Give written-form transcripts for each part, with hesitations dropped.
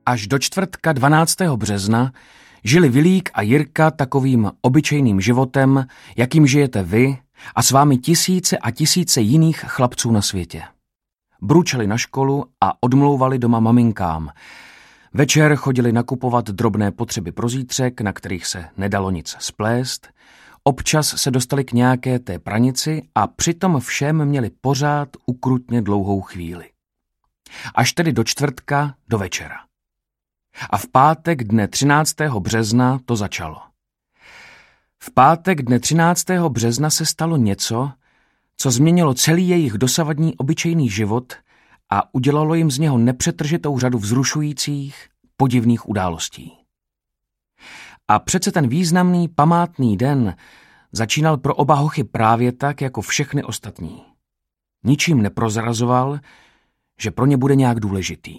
Až do čtvrtka 12. března žili Vilík a Jirka takovým obyčejným životem, jakým žijete vy a s vámi tisíce a tisíce jiných chlapců na světě. Bručeli na školu a odmlouvali doma maminkám. Večer chodili nakupovat drobné potřeby pro zítřek, na kterých se nedalo nic splést. Občas se dostali k nějaké té pranici a přitom všem měli pořád ukrutně dlouhou chvíli. Až tedy do čtvrtka do večera. A v pátek dne 13. března to začalo. V pátek dne 13. března se stalo něco, co změnilo celý jejich dosavadní obyčejný život a udělalo jim z něho nepřetržitou řadu vzrušujících, podivných událostí. A přece ten významný, památný den začínal pro oba hochy právě tak, jako všechny ostatní. Ničím neprozrazoval, že pro ně bude nějak důležitý.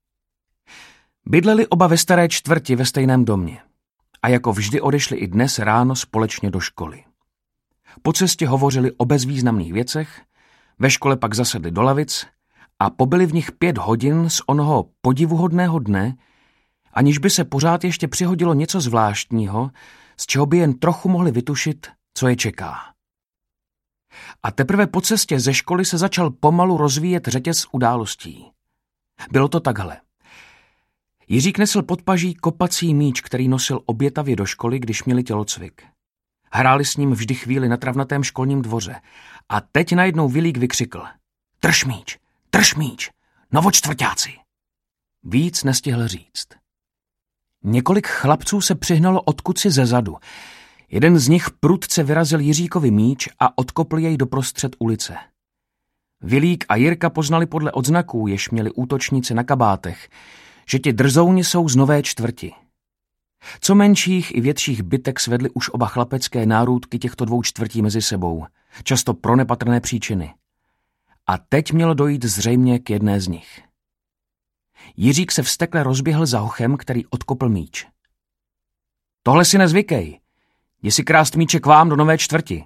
Bydleli oba ve staré čtvrti ve stejném domě a jako vždy odešli i dnes ráno společně do školy. Po cestě hovořili o bezvýznamných věcech, ve škole pak zasedli do lavic a pobyli v nich 5 hodin z onoho podivuhodného dne, aniž by se pořád ještě přihodilo něco zvláštního, z čeho by jen trochu mohli vytušit, co je čeká. A teprve po cestě ze školy se začal pomalu rozvíjet řetěz událostí. Bylo to takhle. Jiřík nesl pod paží kopací míč, který nosil obětavě do školy, když měli tělocvik. Hráli s ním vždy chvíli na travnatém školním dvoře. A teď najednou Vilík vykřikl: Drž míč, novočtvrťáci! Víc nestihl říct. Několik chlapců se přihnalo odkuci ze zadu. Jeden z nich prudce vyrazil Jiříkovi míč a odkopl jej doprostřed ulice. Vilík a Jirka poznali podle odznaků, jež měli útočníci na kabátech, že ti drzouni jsou z Nové čtvrti. Co menších i větších bitek svedli už oba chlapecké nárůdky těchto 2 čtvrtí mezi sebou, často pro nepatrné příčiny. A teď mělo dojít zřejmě k jedné z nich. Jiřík se vztekle rozběhl za hochem, který odkopl míč. Tohle si nezvykej. Jdi si krást míče k vám do Nové čtvrti.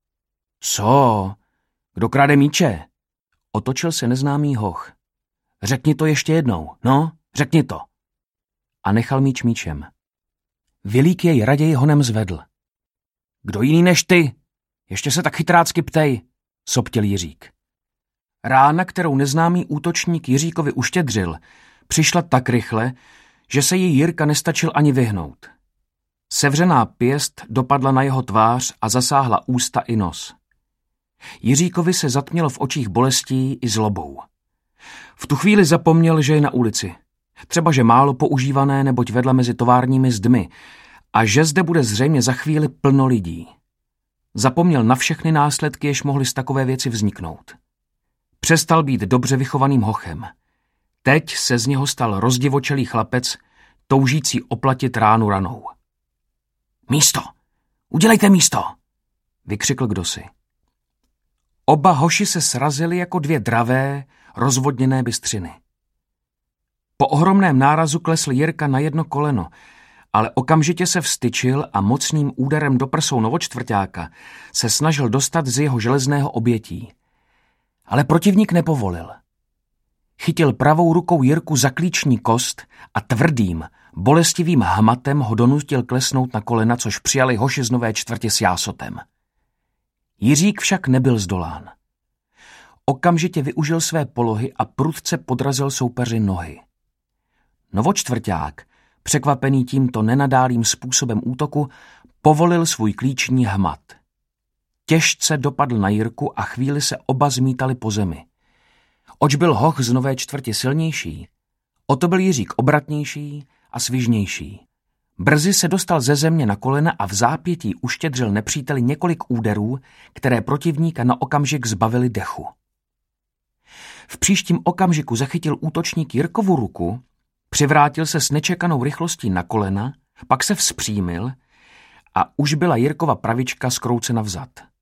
Co? Kdo krade míče? Otočil se neznámý hoch. Řekni to ještě jednou, no, řekni to. A nechal míč míčem. Vilík jej raději honem zvedl. Kdo jiný než ty? Ještě se tak chytrácky ptej, soptil Jiřík. Rána, kterou neznámý útočník Jiříkovi uštědřil, přišla tak rychle, že se jí Jirka nestačil ani vyhnout. Sevřená pěst dopadla na jeho tvář a zasáhla ústa i nos. Jiříkovi se zatmělo v očích bolestí i zlobou. V tu chvíli zapomněl, že je na ulici. Třeba, že málo používané, neboť vedla mezi továrními zdmi a že zde bude zřejmě za chvíli plno lidí. Zapomněl na všechny následky, jež mohly z takové věci vzniknout. Přestal být dobře vychovaným hochem. Teď se z něho stal rozdivočelý chlapec, toužící oplatit ránu ranou. Místo! Udělejte místo! Vykřikl kdosi. Oba hoši se srazili jako 2 dravé, rozvodněné bystřiny. Po ohromném nárazu klesl Jirka na jedno koleno, ale okamžitě se vstyčil a mocným úderem do prsou novočtvrťáka se snažil dostat z jeho železného obětí. Ale protivník nepovolil. Chytil pravou rukou Jirku za klíční kost a tvrdým, bolestivým hmatem ho donutil klesnout na kolena, což přijali hoši z Nové čtvrti s jásotem. Jiřík však nebyl zdolán. Okamžitě využil své polohy a prudce podrazil soupeři nohy. Novočtvrťák, překvapený tímto nenadálým způsobem útoku, povolil svůj klíční hmat. Těžce dopadl na Jirku a chvíli se oba zmítali po zemi. Oč byl hoch z Nové čtvrti silnější, o to byl Jiřík obratnější a svižnější. Brzy se dostal ze země na kolena a v zápětí uštědřil nepříteli několik úderů, které protivníka na okamžik zbavili dechu. V příštím okamžiku zachytil útočník Jirkovu ruku, přivrátil se s nečekanou rychlostí na kolena, pak se vzpřímil a už byla Jirkova pravička zkroucena vzad.